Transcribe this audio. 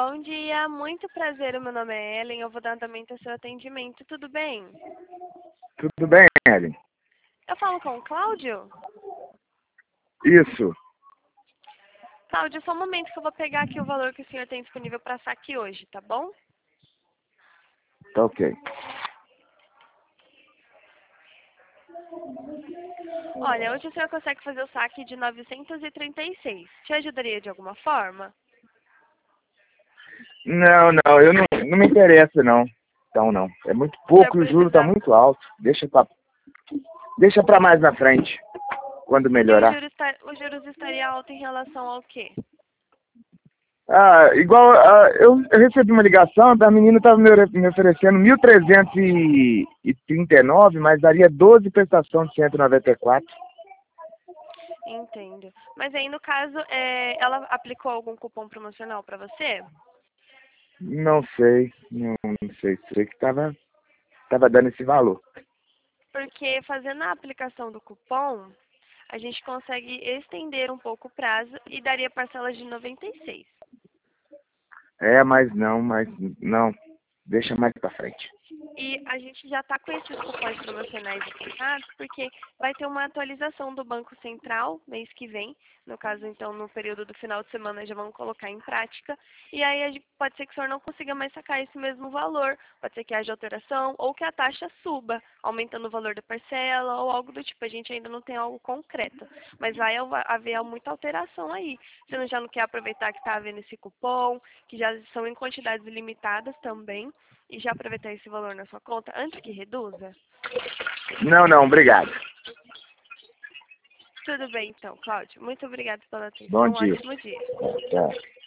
Bom dia, muito prazer, o meu nome é Ellen, eu vou dar andamento ao seu atendimento, tudo bem? Tudo bem, Ellen? Eu falo com o Cláudio? Isso. Cláudio, só um momento que eu vou pegar aqui o valor que o senhor tem disponível para saque hoje, tá bom? Tá ok. Olha, hoje o senhor consegue fazer o saque de 936. Te ajudaria de alguma forma? Não, não me interessa, não. Então, não. É muito O senhor pouco e o juro tá precisava... muito alto. Deixa pra mais na frente, quando E melhorar. os juros estaria alto em relação ao quê? Igual, eu recebi uma ligação, a menina estava me oferecendo 1.339, mas daria 12 prestações de 194. Entendo. Mas aí, no caso, ela aplicou algum cupom promocional para você? Não sei, não sei. Sei que tava dando esse valor. Porque fazendo a aplicação do cupom, a gente consegue estender um pouco o prazo e daria parcelas de 96. Mas não. Deixa mais pra frente. E a gente já está com esses cupons promocionais aplicados porque vai ter uma atualização do Banco Central mês que vem. No caso, então, no período do final de semana já vão colocar em prática. E aí pode ser que o senhor não consiga mais sacar esse mesmo valor. Pode ser que haja alteração ou que a taxa suba, aumentando o valor da parcela ou algo do tipo. A gente ainda não tem algo concreto. Mas vai haver muita alteração aí. Você já não quer aproveitar que está havendo esse cupom, que já são em quantidades limitadas também, e já aproveitar esse valor na sua conta antes que reduza? Não, obrigado. Tudo bem, então, Cláudio. Muito obrigada pela Bom atenção. Um dia. ótimo dia. Tchau.